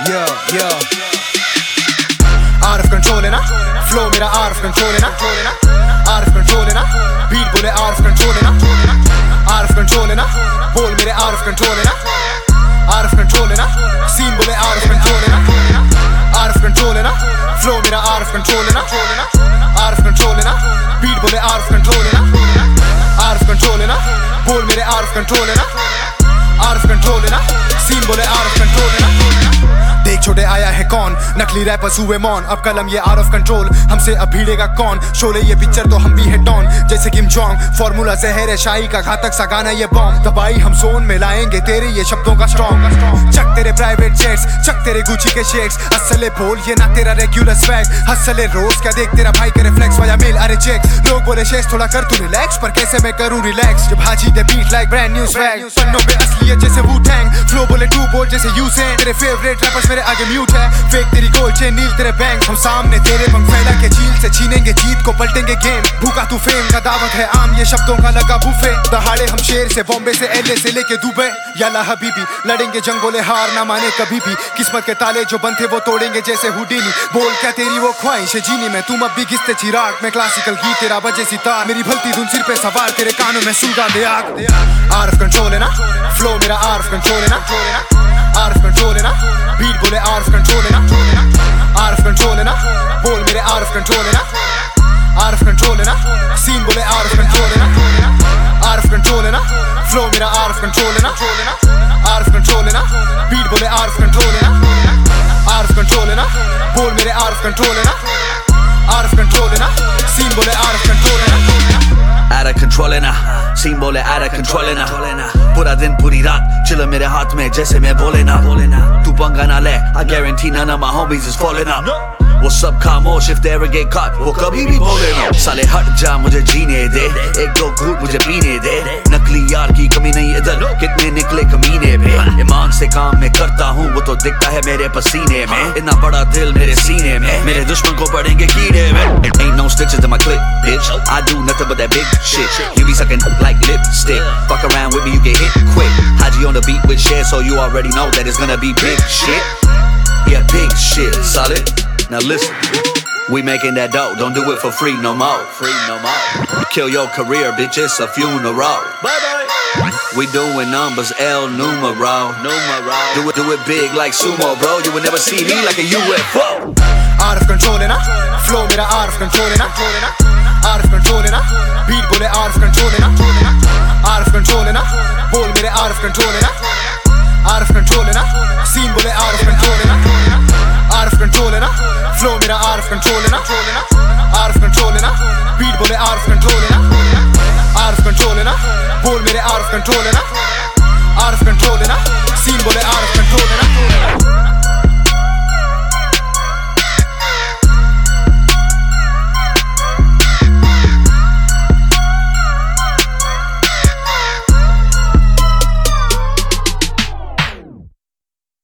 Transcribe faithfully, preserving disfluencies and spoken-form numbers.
yeah, yeah. Out of control है ना, flow मेरा out of control है ना, out of control है ना, beat बोले out of control है ना, out of control है ना, बोल मेरे out of control है ना, out of control है ना, scene बोले out of control है ना, out of control है ना, flow मेरा out of control है ना, out of control है ना, beat बोले out of control है ना, out of control है ना, बोल मेरे out of control है ना, out of control है ना, scene बोले out of control है ना। देख छोटे आया है कौन, नकली रैपर्स हुए मौन, अब कलम ये आउट ऑफ कंट्रोल, हमसे अब भिड़ेगा कौन। शोले ये पिक्चर तो हम भी है डॉन, जैसे किम जोंग, फॉर्मूला जहर है शाही का, घातक सा गाना ये बॉम्ब। दबाई हम जोन में लाएंगे तेरे ये शब्दों का स्ट्रॉन्ग। चक तेरे प्राइवेट जेट्स, चक तेरे गुची के शेड्स, असले बोल ये ना तेरा रेगुलर स्वैग। हसले रोज क्या देख तेरा भाई के रिफ्लेक्स वाया मेल अरे चेक। लोग बोले शेष थोड़ा कर तू रिलैक्स, पर कैसे मैं करूं रिलैक्स जब हाजी दे beat like brand new swag. पन्नों पे असलियत जैसे वू टैंग, फ्लो बोले टू बोल जैसे यूसेन। तेरे फेवरेट रैपर्स मेरे आगे म्यूट है, फेक तेरी गोल चेन नील तेरे बैंक। हम सामने तेरे पंख फैला के झील से छीनेंगे जीत को, पलटेंगे गेम। भूखा तू फेम का दावत है आम, ये शब्दों का लगा बुफे। दहाड़े हम शेर से, बॉम्बे से, एलए से लेके दुबई। याला हबीबी लड़ेंगे जंग, बोले हार ना माने कभी भी। किस्मत के ताले जो बंद थे वो तोड़ेंगे जैसे हुडीनी। बोल क्या तेरी वो ख्वाहिश है जीनी में, तुम अब भी घिसते चिराग में। क्लासिकल गीत तेरा बजे सितार, मेरी भलती धुन सिर पे सवार, तेरे कानों में सुलगा दे आग। आउट ऑफ कंट्रोल है ना, फ्लो मेरा आउट ऑफ कंट्रोल है ना, आउट ऑफ कंट्रोल है ना, बीट बोले आउट ऑफ कंट्रोल है ना, आउट ऑफ कंट्रोल है ना, बोल मेरे आउट ऑफ कंट्रोल है ना, आउट ऑफ कंट्रोल है ना, सीन बोले आउट ऑफ कंट्रोल है ना, आउट ऑफ कंट्रोल है ना, फ्लो मेरा आउट ऑफ कंट्रोल है ना, आउट ऑफ कंट्रोल है ना, बीट बोले आउट ऑफ कंट्रोल है ना, आउट ऑफ कंट्रोल है ना, बोल मेरे आउट ऑफ कंट्रोल है ना, आउट ऑफ कंट्रोल है ना, सीन बोले आउट ऑफ कंट्रोल है ना। Out of control है ना, सीन बोले out of control है ना। पूरा दिन पूरी रात चिल मेरे हाथ में जैसे मैं बोले ना। तू पंगा ना ले, I guarantee none of my homies is falling up। वो सब खामोश if they ever get caught, वो कभी भी बोले ना। साले हट जा मुझे जीने दे, एक दो घूंट मुझे पीने दे। नकली यार की कमी नहीं इधर, कितने निकले कमीने पे। ईमान से काम मैं करता हूँ, वो तो दिखता है मेरे पसीने में। इतना बड़ा दिल मेरे सीने में, मेरे दुश्मन को पड़ेंगे कीड़े में। Ain't no stitches in my clip, bitch, I do nothing but that big shit। You be sucking like lipstick, fuck around with me you get hit quick। Haji on the beat with shit, so you already know that it's gonna be big shit। Yeah, big shit, solid। Now listen, we making that dough, don't do it for free no more. Free no more. Kill your career, bitch, it's a funeral. Bye bye. We doing numbers, El numero. Numero. Do it, do it big like sumo, bro. You will never see me like a U F O. Out of control है ना, flow मेरा out of control है ना, out of control है ना, beat बोले out of control है ना, out of control है ना, बोल मेरे out of control है ना, out of control है ना, scene बोले out of control है ना, out of control है ना, flow मेरा out of control है ना, out of control है ना, beat बोले out of control है ना, out of control है ना, बोल मेरे out of control है ना, out of control है ना, scene बोले out of control है ना।